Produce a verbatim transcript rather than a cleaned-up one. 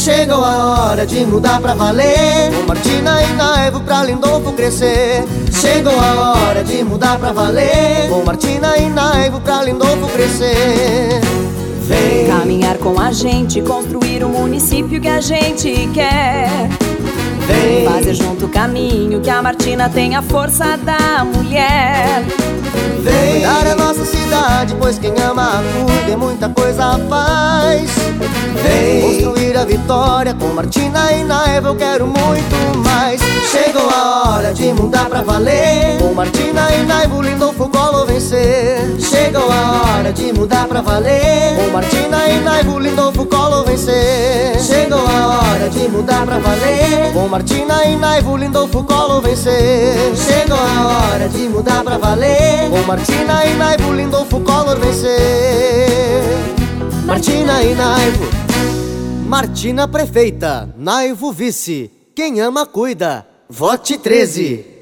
Chegou a hora de mudar pra valer, com Martina e Naivo pra Lindolfo crescer. Chegou a hora de mudar pra valer, com Martina e Naivo pra Lindolfo crescer. Vem caminhar com a gente, construir o município que a gente quer. Vem fazer junto o caminho, que a Martina tem a força da mulher. Vem cuidar da nossa cidade, pois quem ama cuida e muita coisa faz. Vem construir a vitória, com Martina e Naivo eu quero muito mais. Chegou a hora de mudar pra valer, com Martina e Naivo Lindolfo Collor vencer. Chegou a hora de mudar pra valer, com Martina e Naivo Lindolfo Collor vencer. Chegou a hora de mudar pra valer, com Martina e Naivo Lindolfo Collor vencer. Chegou a hora de mudar pra valer, com Martina e Naivo Lindolfo Collor vencer. Martina e Naivo. Martina prefeita, Naivo vice. Quem ama cuida. Vote treze.